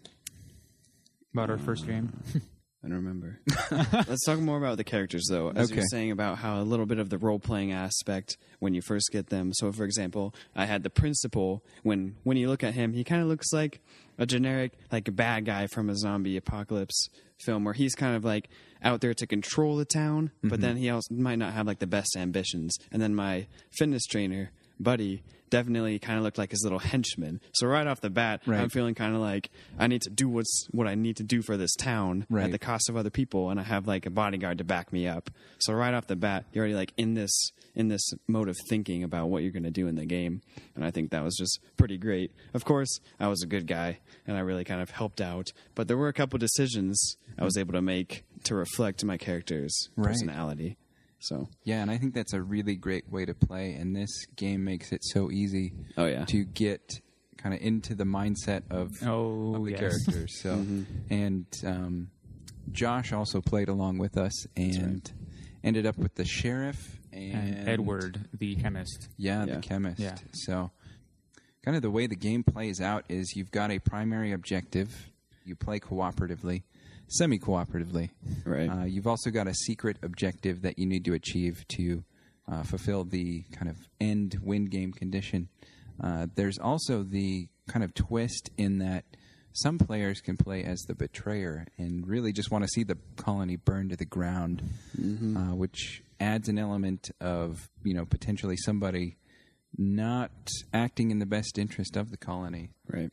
About our first game? I don't remember. Let's talk more about the characters, though. As Okay. you're saying about how a little bit of the role-playing aspect when you first get them. So, for example, I had the principal. When when you look at him, he kind of looks like a generic, like a bad guy from a zombie apocalypse film, where he's kind of like out there to control the town, but then he also might not have like the best ambitions. And then my fitness trainer, Buddy, definitely kind of looked like his little henchman. So right off the bat, Right. I'm feeling kind of like I need to do what's what I need to do for this town Right. at the cost of other people, and I have like a bodyguard to back me up. So right off the bat, you're already like in this in this mode of thinking about what you're going to do in the game, and I think that was just pretty great. Of course, I was a good guy, and I really kind of helped out, but there were a couple decisions I was able to make to reflect my character's Right. personality. So Yeah, and I think that's a really great way to play, and this game makes it so easy Oh, yeah. to get kind of into the mindset of, Oh, of the yes. characters. So, Mm-hmm. and um, Josh also played along with us and ended up with the sheriff and, And Edward, the chemist. Yeah, Yeah. the chemist. Yeah. So, kind of the way the game plays out is you've got a primary objective. You play cooperatively, semi-cooperatively. Right. Uh, you've also got a secret objective that you need to achieve to uh, fulfill the kind of end win game condition. Uh, there's also the kind of twist in that some players can play as the betrayer and really just want to see the colony burn to the ground, uh, which adds an element of, you know, potentially somebody not acting in the best interest of the colony. Right.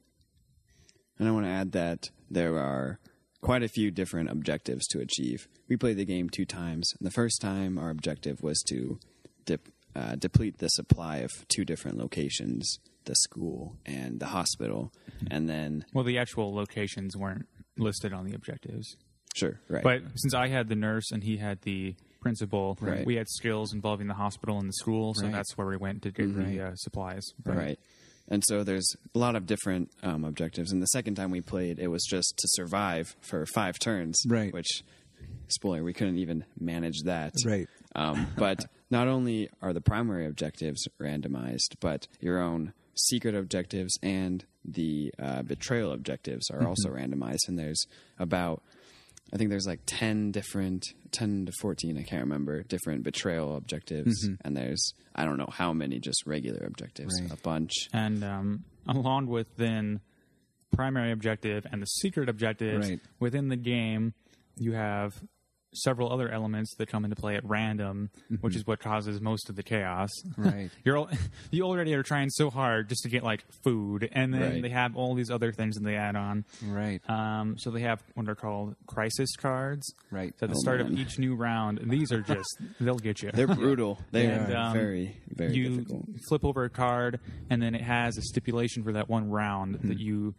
And I want to add that there are quite a few different objectives to achieve. We played the game two times. And the first time, our objective was to dep- uh, deplete the supply of two different locations, the school and the hospital. And then, Well, the actual locations weren't listed on the objectives. sure, right. But since I had the nurse and he had the principal, Right. we had skills involving the hospital and the school, so Right. that's where we went to get the uh, supplies. Right. And so there's a lot of different um, objectives. And the second time we played, it was just to survive for five turns. Right. Which, spoiler, we couldn't even manage that. Right. Um, but not only are the primary objectives randomized, but your own secret objectives and the uh, betrayal objectives are also randomized. And there's about, I think there's like ten different, ten to fourteen, I can't remember, different betrayal objectives. Mm-hmm. And there's, I don't know how many just regular objectives, Right. a bunch. And um, along with then primary objective and the secret objectives Right. within the game, you have several other elements that come into play at random, which is what causes most of the chaos. Right. You're al- you already are trying so hard just to get like food, and then Right. they have all these other things that they add on. Right. Um, so they have what are called crisis cards. Right. So at the Oh, start of man. each new round, and these are just they'll get you. They're brutal. They And, are um, very, very you difficult. flip over a card, and then it has a stipulation for that one round that you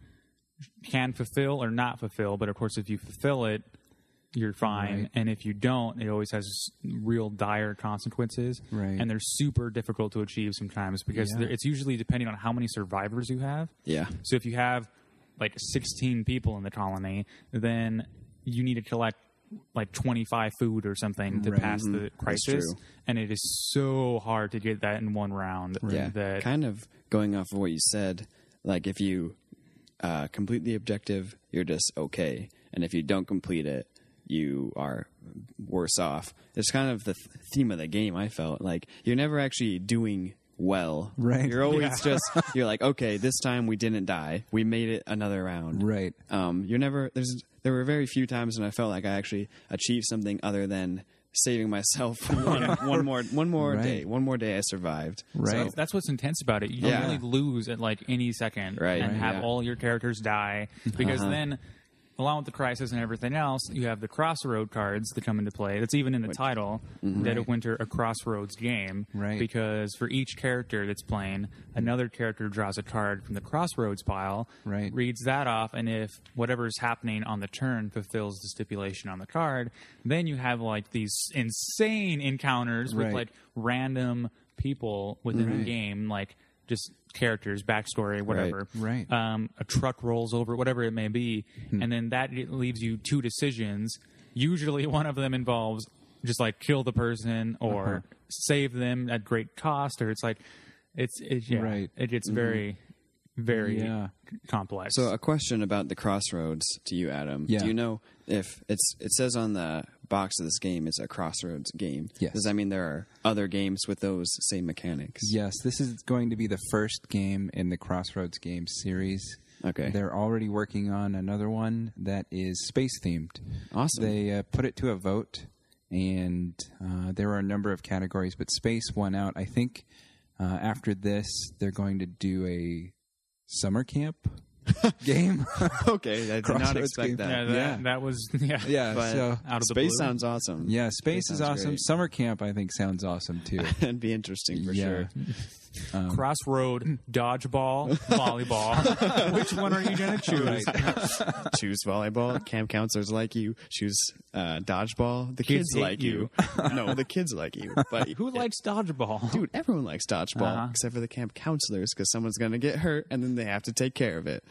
can fulfill or not fulfill. But of course, if you fulfill it, you're fine. Right. And if you don't, it always has real dire consequences. Right. And they're super difficult to achieve sometimes because Yeah. they're it's usually depending on how many survivors you have. Yeah. So if you have like sixteen people in the colony, then you need to collect like twenty-five food or something to Right. pass the That's crisis. true. And it is so hard to get that in one round. Yeah. That Kind of going off of what you said, like if you uh, complete the objective, you're just okay. And if you don't complete it, you are worse off. It's kind of the th- theme of the game, I felt. Like, you're never actually doing well. Right. You're always just, you're like, okay, this time we didn't die. We made it another round. Right. Um, you're never, there's, there were very few times when I felt like I actually achieved something other than saving myself one, one more, one more Right. day. One more day I survived. Right. So, that's what's intense about it. You Yeah. don't really lose at like any second Right. and Right, have yeah. all your characters die because Uh-huh. then, along with the crisis and everything else, you have the crossroad cards that come into play. That's even in the title, Dead of Winter, a crossroads game. Right. Because for each character that's playing, another character draws a card from the crossroads pile, Right. reads that off, and if whatever's happening on the turn fulfills the stipulation on the card, then you have like these insane encounters with Right. like random people within the Right. game, like just characters, backstory, whatever. Right. Um, a truck rolls over, whatever it may be, and then that leaves you two decisions. Usually, one of them involves just like kill the person or Uh-huh. save them at great cost, or it's like it's it's yeah, Right. it gets very very Yeah. complex. So a question about the crossroads to you, Adam. Yeah. Do you know if it's it says on the box of this game it's a crossroads game? Yes. Does that mean there are other games with those same mechanics? Yes, this is going to be the first game in the Crossroads Games series. Okay. They're already working on another one that is space themed. Awesome. They uh, put it to a vote, and uh, there are a number of categories, but space won out. I think uh, after this, they're going to do a summer camp game. Okay, I did not Crossroads expect game. that. yeah, that, yeah. that was yeah. yeah, But so Out of the space blue. sounds awesome. yeah, space is sounds awesome. great. Summer camp, I think, sounds awesome too. It'd be interesting for yeah. sure. Crossroad, dodgeball, volleyball. Which one are you going to choose? Choose volleyball. Camp counselors like you. Choose uh, dodgeball. The Kids kids, hate like you. no, the kids like you. But Who likes dodgeball? dude, everyone likes dodgeball Uh-huh. except for the camp counselors because someone's going to get hurt and then they have to take care of it.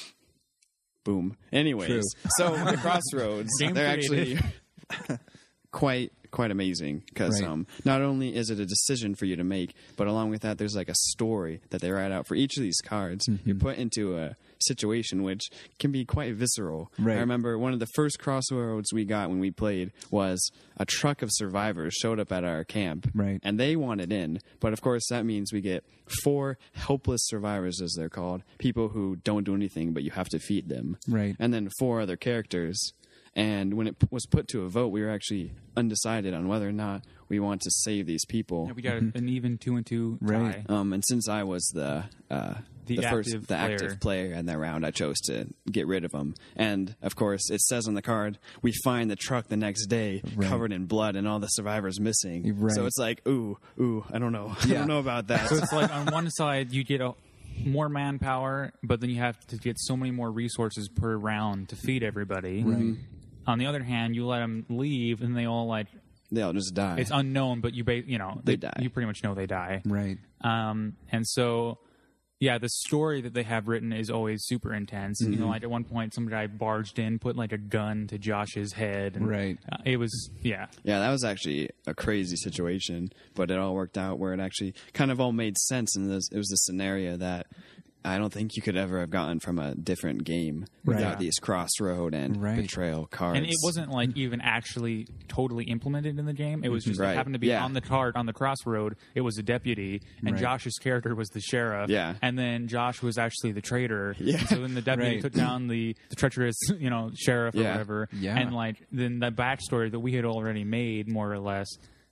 Boom. Anyways, True. so the crossroads, Game they're created. actually quite quite amazing because Right. um, not only is it a decision for you to make, but along with that, there's like a story that they write out for each of these cards. Mm-hmm. You're put into a situation which can be quite visceral. Right. I remember one of the first crossroads we got when we played was a truck of survivors showed up at our camp, Right. and they wanted in. But of course, that means we get four helpless survivors, as they're called, people who don't do anything, but you have to feed them. Right. And then four other characters. And when it p- was put to a vote, we were actually undecided on whether or not we want to save these people. Yeah, we got an even two and two tie. Right. Um, and since I was the uh, The first active the player. active player in that round, I chose to get rid of them. And of course, it says on the card, we find the truck the next day Right. covered in blood and all the survivors missing. Right. So it's like, ooh, ooh, I don't know, I Yeah. don't know about that. So it's like on one side you get a, more manpower, but then you have to get so many more resources per round to feed everybody. Right. On the other hand, you let them leave, and they all like they all just die. it's unknown, but you ba- you know They die. You pretty much know they die. Right. Um, and so yeah, the story that they have written is always super intense. Mm-hmm. You know, like at one point, some guy barged in, put like a gun to Josh's head. And, Right. Uh, it was, yeah. Yeah, that was actually a crazy situation, but it all worked out where it actually kind of all made sense, and it was a scenario that I don't think you could ever have gotten from a different game Right. without Yeah. these crossroad and Right. betrayal cards. And it wasn't like even actually totally implemented in the game. It was just Right. it happened to be Yeah. on the card on the crossroad. It was a deputy, and Right. Josh's character was the sheriff. Yeah. and then Josh was actually the traitor. Yeah. And so then the deputy Right. took down the, the treacherous, you know, sheriff or Yeah. whatever. Yeah. And like then the backstory that we had already made more or less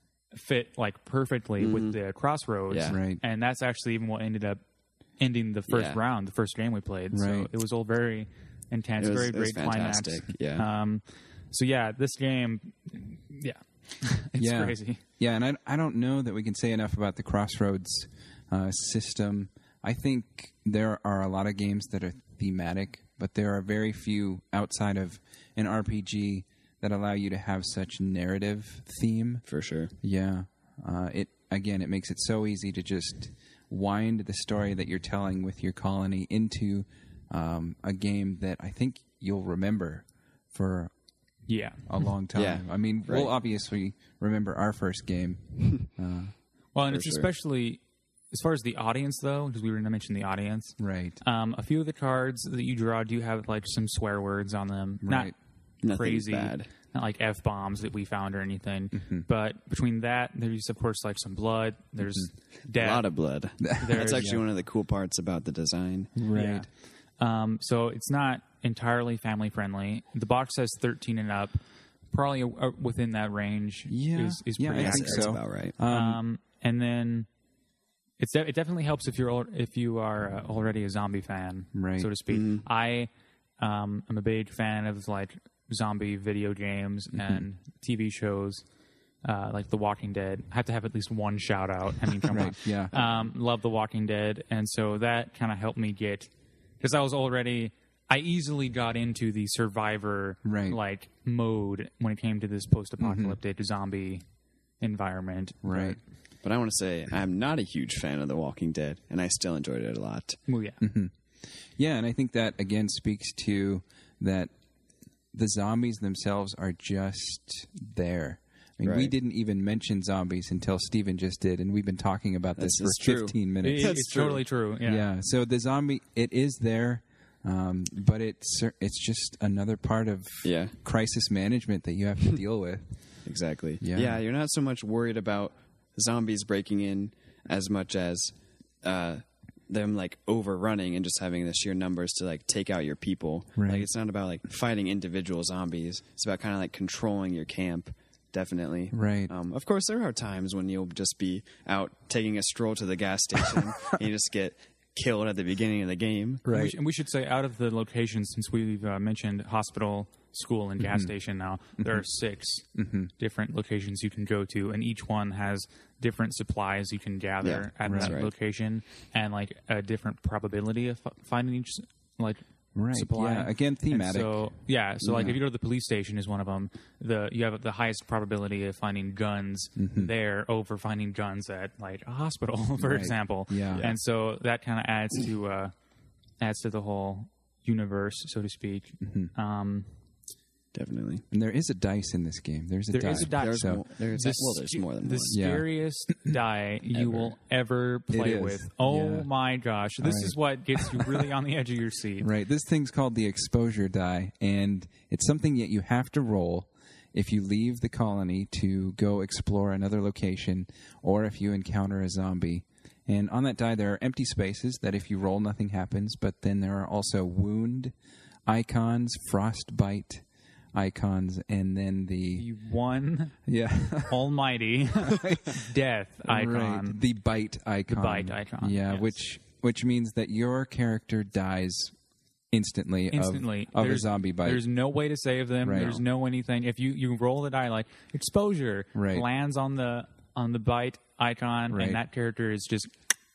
fit like perfectly with the crossroads. Yeah. Right. And that's actually even what ended up ending the first Yeah. round, the first game we played. So Right. it was all very intense, It was- very it was great climax. fantastic, yeah. Um, so yeah, this game, yeah, it's yeah. crazy. Yeah, and I, I don't know that we can say enough about the Crossroads uh, system. I think there are a lot of games that are thematic, but there are very few outside of an R P G that allow you to have such narrative theme. for sure. Yeah. Uh, it again, it makes it so easy to just wind the story that you're telling with your colony into um, a game that I think you'll remember for Yeah, a long time. Yeah, I mean, right. we'll obviously remember our first game. well, and For it's sure. especially as far as the audience though, because we were going to mention the audience. Right. Um, a few of the cards that you draw do have like some swear words on them. Right. Not Nothing crazy, bad. not like f bombs that we found or anything. Mm-hmm. But between that, there's of course like some blood. There's death. A lot of blood. There's- That's actually yeah. one of the cool parts about the design. Right. Yeah. Um, so it's not entirely family friendly. The box says thirteen and up. Probably uh, within that range. Yeah. is, is Yeah, pretty I That's, think accurate. that's so. about right. Um, and then it's de- it definitely helps if you're al- if you are uh, already a zombie fan, Right. so to speak. I um, am a big fan of like zombie video games and T V shows. Uh, like The Walking Dead. I have to have at least one shout out. I mean, come Right, on. yeah. Um, love The Walking Dead. And so that kind of helped me get, because I was already, I easily got into the survivor Right. like mode when it came to this post apocalyptic zombie environment. Right. But I want to say I'm not a huge fan of The Walking Dead, and I still enjoyed it a lot. Well, yeah. Yeah, and I think that again speaks to that the zombies themselves are just there. I mean, we Right. didn't even mention zombies until Steven just did, and we've been talking about this That's- for that's true. fifteen It- minutes. it's true. totally true. Yeah. Yeah. So the zombie, it is there, um, but it's it's just another part of Yeah. crisis management that you have to deal with. Exactly. Yeah. Yeah, you're not so much worried about zombies breaking in as much as uh, them like overrunning and just having the sheer numbers to like take out your people. Right. Like it's not about like fighting individual zombies. It's about kind of like controlling your camp. Definitely. Right. Um, of course, there are times when you'll just be out taking a stroll to the gas station and you just get killed at the beginning of the game. And we, Right. sh- and we should say, out of the locations, since we've uh, mentioned hospital, school, and gas station now, there are six different locations you can go to, and each one has different supplies you can gather Yeah, at that's that right. location, and like a different probability of f- finding each like Right. supply. Yeah. Again, And thematic. so yeah, so like Yeah. if you go to the police station, is one of them. The you have the highest probability of finding guns there over finding guns at like a hospital, for Right. example. Yeah. and so that kind of adds to uh, adds to the whole universe, so to speak. Um, Definitely. And there is a dice in this game. There's a There dice. is a die. There's So- more, there's, the well, there's sc- more than the one. Yeah. scariest die you will ever play is. with. Oh Yeah. my gosh, this Right. is what gets you really on the edge of your seat. Right. This thing's called the exposure die, and it's something that you have to roll if you leave the colony to go explore another location or if you encounter a zombie. And on that die, there are empty spaces that if you roll, nothing happens, but then there are also wound icons, frostbite icons, and then the. You one Yeah. almighty death icon. Right. The bite icon. bite icon, Yeah, yes. which which means that your character dies instantly, of- Instantly, of, a There's- zombie bite. There's no way to save them. Right. There's no anything. If you, you roll the die, like exposure Right. lands on the on the bite icon, Right. and that character is just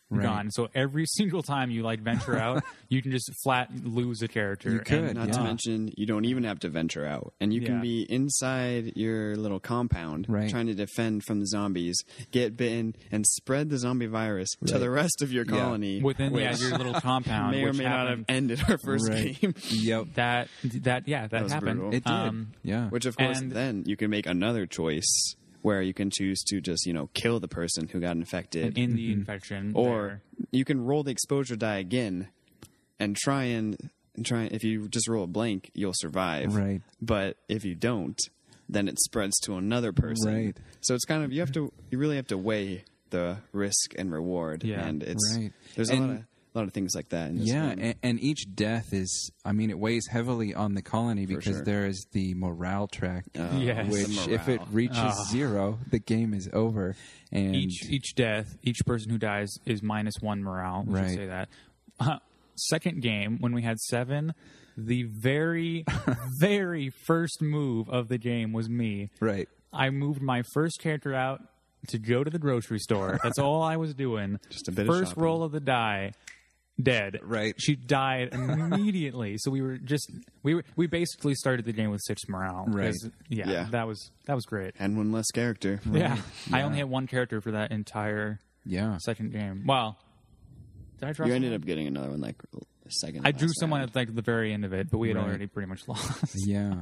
Right. gone. So every single time you like venture out, you can just flat lose a character. You could. And, Not Yeah. to mention, you don't even have to venture out, and you can Yeah. be inside your little compound, Right. trying to defend from the zombies, get bitten, and spread the zombie virus to Right. the rest of your Yeah. colony. within yeah, which your little compound, may or which may not have happened- ended our first Right. game. Yep. that that yeah that, That was happened. brutal. It did. Um, yeah. Which, of course, And- then you can make another choice where you can choose to just, you know, kill the person who got infected. and in the infection, or there. you can roll the exposure die again and try and, and try. If you just roll a blank, you'll survive. Right. But if you don't, then it spreads to another person. Right. So it's kind of you have to you really have to weigh the risk and reward. Yeah. And it's Right. there's And- a lot of a lot of things like that. In this Yeah, game. and, and each death is, I mean, it weighs heavily on the colony because sure. there is the morale track, Oh, Yes. the which if it morale. reaches Ah. zero, the game is over. And each each death, each person who dies is minus one morale. We Right. should say that. Uh, second game, when we had seven, the very, very first move of the game was me. right, I moved my first character out to go to the grocery store. That's all I was doing. Just a bit of First shopping. roll of the die, dead. Right. She died immediately. So we were just we were, we basically started the game with six morale. Right. 'Cause, Yeah, Yeah. That was that was great. and one less character. Yeah. I only had one character for that entire yeah, second game. Well, did I draw? You ended someone? up getting another one like the second. I to drew last someone round. at like the very end of it, but we had Right. already pretty much lost. yeah,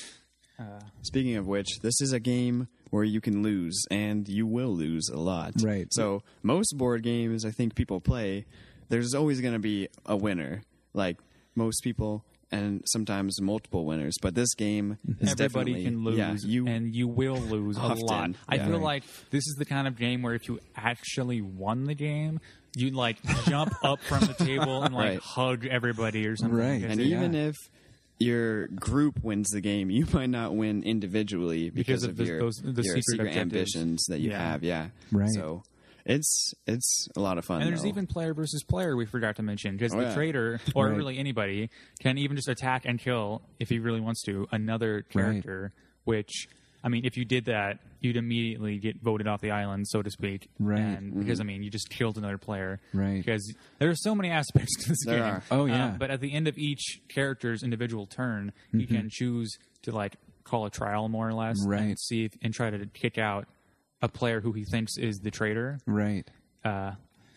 Speaking of which, this is a game where you can lose, and you will lose a lot. Right. So most board games, I think people play, there's always going to be a winner. Like most people, and sometimes multiple winners. But this game is Everybody definitely can lose, Yeah, you and you will lose a Often, lot. I yeah. feel Right. like this is the kind of game where if you actually won the game, you'd like jump up from the table and like Right. hug everybody or something. Right. Because and it- even Yeah. if your group wins the game, you might not win individually because, Because of of the- your, those- the your secret secret objectives. ambitions that you Yeah. have. Yeah. Right. So it's it's a lot of fun. And there's though. even player versus player we forgot to mention because Oh, the yeah. traitor or Right. really anybody can even just attack and kill if he really wants to another character. Which I mean, if you did that, you'd immediately get voted off the island, so to speak. Right. And because I mean, you just killed another player. Right. Because there are so many aspects to this There game. are. Oh, Um, yeah. but at the end of each character's individual turn, he can choose to like call a trial more or less, Right. and see if, and try to kick out a player who he thinks is the traitor. right, Uh,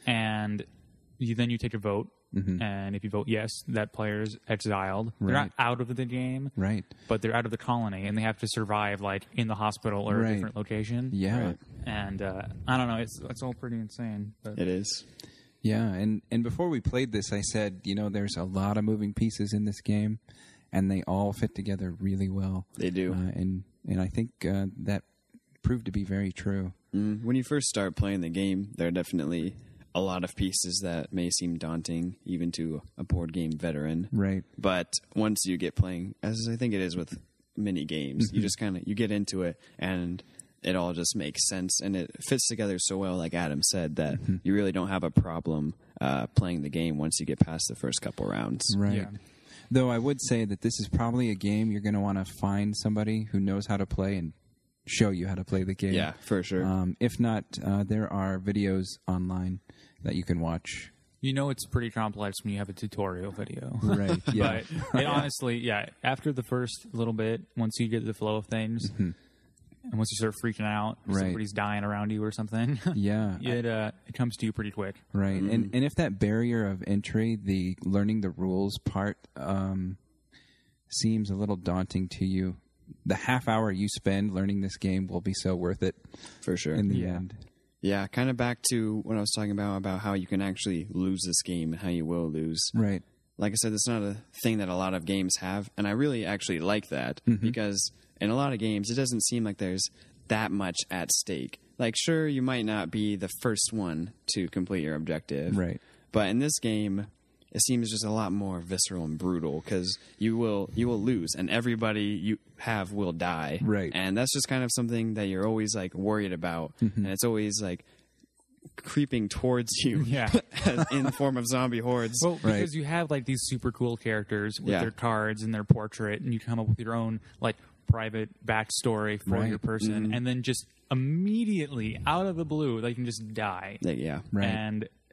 and you, then you take a vote, and if you vote yes, that player's exiled. They're Right. not out of the game, right, but they're out of the colony, and they have to survive like in the hospital or Right. a different location. yeah. Right. And uh, I don't know, it's it's all pretty insane. But It is. Yeah, and and before we played this, I said, you know, there's a lot of moving pieces in this game, and they all fit together really well. They do. uh, and and I think uh, that proved to be very true. Mm, when you first start playing the game, there are definitely a lot of pieces that may seem daunting, even to a board game veteran. Right, But once you get playing, as I think it is with many games, you just kind of you get into it, and it all just makes sense, and it fits together so well. Like Adam said, that you really don't have a problem uh, playing the game once you get past the first couple rounds. right. Yeah. Though I would say that this is probably a game you're going to want to find somebody who knows how to play and show you how to play the game. Yeah, for sure. Um, if not, uh, there are videos online that you can watch. you know it's pretty complex when you have a tutorial video. Right. Yeah. But it honestly, yeah, after the first little bit, once you get the flow of things, and once you start freaking out, Right. somebody's dying around you or something, yeah. it uh, it comes to you pretty quick. Right, and and if that barrier of entry, the learning the rules part, um, seems a little daunting to you, the half hour you spend learning this game will be so worth it for sure. in the Yeah. end. Yeah, kind of back to what I was talking about about how you can actually lose this game and how you will lose. Right, Like I said, it's not a thing that a lot of games have, and I really actually like that because in a lot of games, it doesn't seem like there's that much at stake. Like, sure, you might not be the first one to complete your objective, right, but in this game, it seems just a lot more visceral and brutal because you will you will lose, and everybody you have will die, Right. And that's just kind of something that you're always like worried about, and it's always like creeping towards you, Yeah. as- in the form of zombie hordes. Well, Right. because you have like these super cool characters with Yeah. their cards and their portrait, and you come up with your own like private backstory for Right. your person, and then just immediately out of the blue, they can just die. Like, yeah, right. And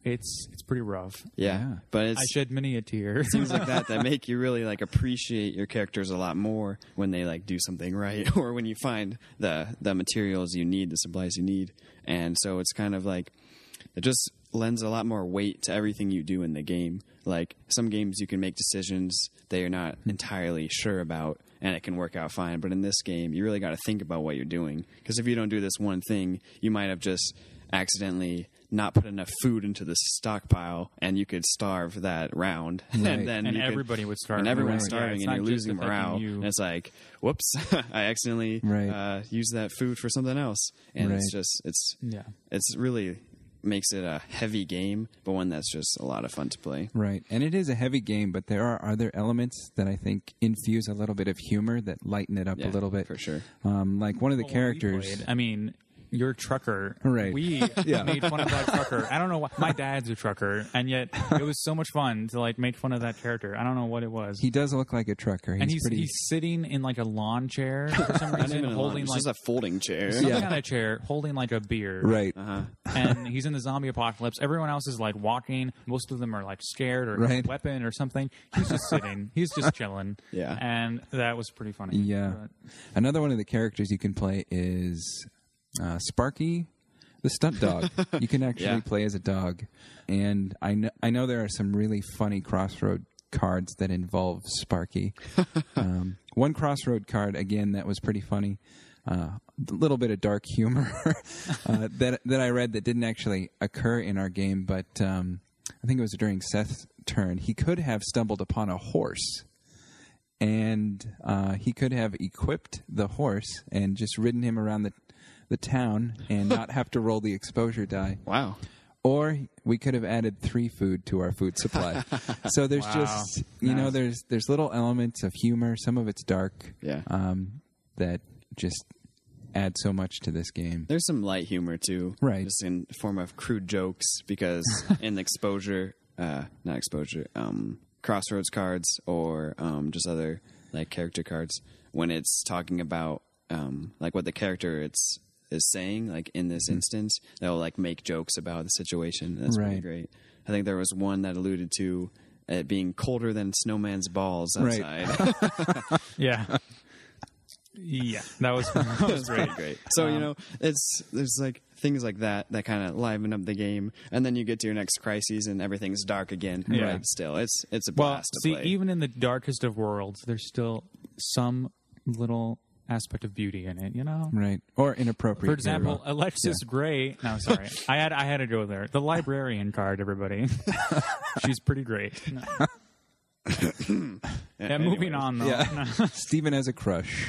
it's it's pretty rough. Yeah, Yeah. but it's I shed many a tear. things like that that make you really like appreciate your characters a lot more when they like do something right, or when you find the the materials you need, the supplies you need. And so it's kind of like it just lends a lot more weight to everything you do in the game. Like some games you can make decisions that you're not entirely sure about and it can work out fine, but in this game you really got to think about what you're doing, because if you don't do this one thing, you might have just accidentally not put enough food into the stockpile and you could starve that round. Right. and then and you could- everybody would starve. and everyone's Right. starving, Yeah, it's and not you're just losing affecting morale. you. And it's like, whoops, I accidentally Right. uh, used that food for something else, and it's Right. just it's Yeah. it's really makes it a heavy game, but one that's just a lot of fun to play. Right. And it is a heavy game, but there are other elements that I think infuse a little bit of humor that lighten it up Yeah, a little bit. for sure. Um, like one of the Well, when we characters. played, I mean, your trucker. Right. We Yeah. made fun of that trucker. I don't know why. My dad's a trucker, and yet it was so much fun to like make fun of that character. I don't know what it was. He does look like a trucker. He's and he's pretty. he's sitting in like a lawn chair for some Not reason, even a holding it's like just a folding chair. some Yeah. kind of chair, holding like a beer. right. Uh-huh. And he's in the zombie apocalypse. Everyone else is like walking. Most of them are like scared or have Right. a weapon or something. He's just sitting. He's just chilling. Yeah. And that was pretty funny. Yeah. But- Another one of the characters you can play is uh, Sparky, the stunt dog. You can actually Yeah. play as a dog, and I know I know there are some really funny Crossroad cards that involve Sparky. um, one Crossroad card again that was pretty funny. Uh, a little bit of dark humor uh, that that I read that didn't actually occur in our game, but um, I think it was during Seth's turn. He could have stumbled upon a horse. And uh, he could have equipped the horse and just ridden him around the the town and not have to roll the exposure die. Wow. Or we could have added three food to our food supply. So there's Wow. just you know Nice. there's there's little elements of humor. Some of it's dark. Yeah. Um, that just add so much to this game. There's some light humor too, Right. Just in form of crude jokes, because in the exposure, uh, not exposure, um, Crossroads cards or um, just other like character cards, when it's talking about um, like what the character it's is saying, like in this instance, they'll like make jokes about the situation. That's pretty Right. great. I think there was one that alluded to it being colder than Snowman's balls Right. outside. Yeah. Yeah. That was, that was great. Great. So you Um, know, it's there's like things like that that kind of liven up the game, and then you get to your next crises and everything's dark again. Yeah. But still, it's it's a Well, blast to see, play. even in the darkest of worlds, there's still some little aspect of beauty in it, you know? Right. Or inappropriate. For example, humor. Alexis Gray. No, sorry, I had I had to go there. The librarian card, everybody. She's pretty great. No. Yeah, moving on though. Yeah. Steven has a crush.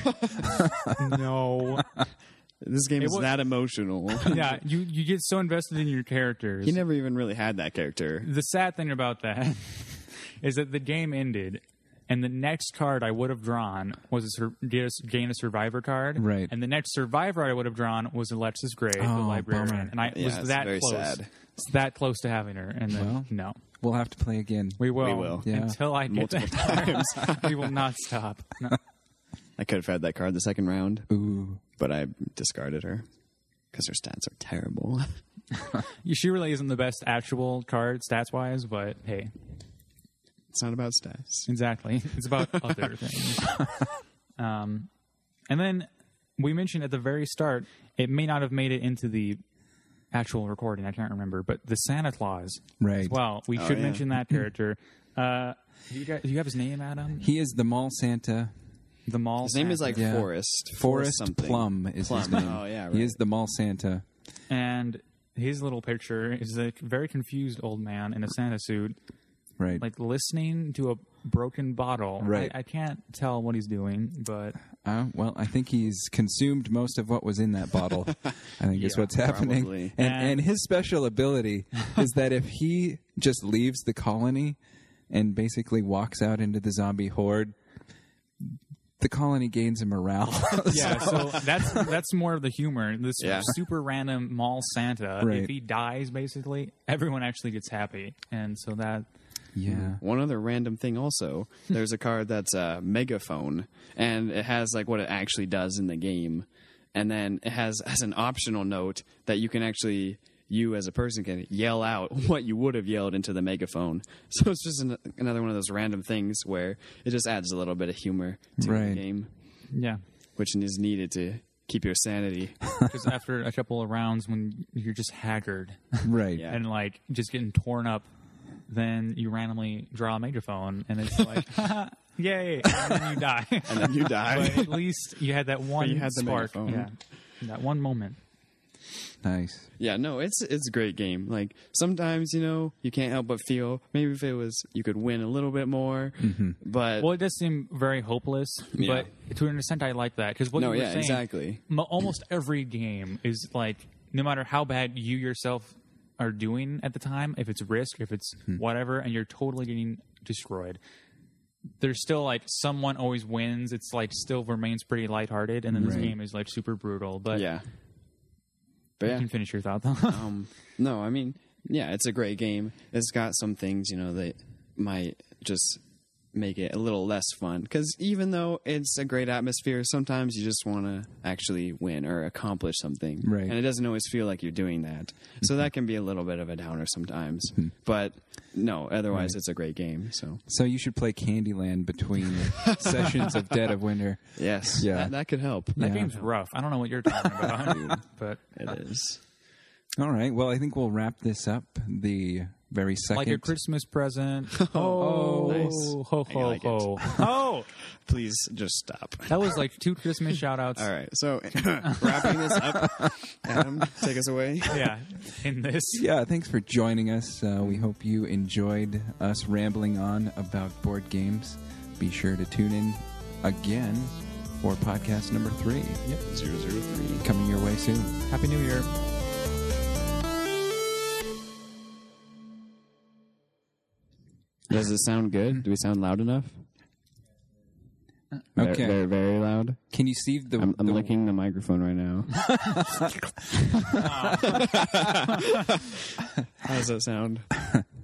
No. this game It is was- that emotional. Yeah, you you get so invested in your characters. He never even really had that character. The sad thing about that is that the game ended, and the next card I would have drawn was a sur- get a- gain a survivor card. Right. And the next survivor I would have drawn was Alexis Gray, the Oh, librarian. bummer. And I Yeah, was it's that very close. sad. It's that close to having her. And then, Well. no. We'll have to play again. We will. We will. Yeah. Until I get Multiple that card. We will not stop. No. I could have had that card the second round, Ooh. but I discarded her because her stats are terrible. She really isn't the best actual card stats-wise, but hey, It's not about stats. exactly. It's about other things. Um, and then we mentioned at the very start, it may not have made it into the actual recording. I can't remember, but the Santa Claus. Right. As well, we Oh, should yeah. mention that character. Uh, do, you guys, do you have his name, Adam? He is the mall Santa. The mall. His name is Santa. like Yeah. Forrest. Forrest something. Plum is his Plum. name. Oh yeah, right. He is the mall Santa. And his little picture is a very confused old man in a Santa suit, Right. like listening to a broken bottle. Right. I, I can't tell what he's doing, but Uh, well, I think he's consumed most of what was in that bottle. I think is Yeah, what's happening. probably. And, And- and his special ability is that if he just leaves the colony and basically walks out into the zombie horde, the colony gains a morale. yeah. So that's that's more of the humor. This Yeah. super random mall Santa. Right. If he dies, basically, everyone actually gets happy, and so that. yeah. One other random thing also, there's a card that's a megaphone, and it has like what it actually does in the game. And then it has as an optional note that you can actually you as a person can yell out what you would have yelled into the megaphone. So it's just an, another one of those random things where it just adds a little bit of humor to Right. the game, Yeah. which is needed to keep your sanity. Because after a couple of rounds, when you're just haggard Right. Yeah. and like just getting torn up, then you randomly draw a megaphone, and it's like, yay, and then you die. And then you die. But at least you had that one you had the spark. megaphone. Yeah, that one moment. Nice. Yeah, no, it's it's a great game. Like sometimes, you know, you can't help but feel maybe if it was you could win a little bit more, but Well, it does seem very hopeless, Yeah. but to an extent, I like that because what no, you were yeah, saying, exactly. mo- almost every game is like, no matter how bad you yourself are doing at the time, if it's risk, if it's whatever, and you're totally getting destroyed, there's still like someone always wins. It's like still remains pretty lighthearted, and then this Right. game is like super brutal. But Yeah, but you yeah, can finish your thought though. um, no, I mean, yeah, it's a great game. It's got some things, you know, that might just make it a little less fun. Because even though it's a great atmosphere, sometimes you just want to actually win or accomplish something, Right. and it doesn't always feel like you're doing that. So that can be a little bit of a downer sometimes. But no, otherwise, it's a great game. So So you should play Candyland between sessions of Dead of Winter. yes, Yeah. that, that could help. That Yeah. game's rough. I don't know what you're talking about, but It is. All right. Well, I think we'll wrap this up. The very second. like a Christmas present. Oh, nice. ho I ho like it. ho! Oh, Please just stop. that was like two Christmas shout outs. All right, so wrapping this up, Adam, take us away. Yeah, in this. Yeah, thanks for joining us. Uh, we hope you enjoyed us rambling on about board games. Be sure to tune in again for podcast number three. Yep. Zero zero three. Coming your way soon. Happy New Year. Does it sound good? Do we sound loud enough? Very- Okay. Very, very loud. Can you see the? I'm, I'm the licking the microphone right now. How does that sound?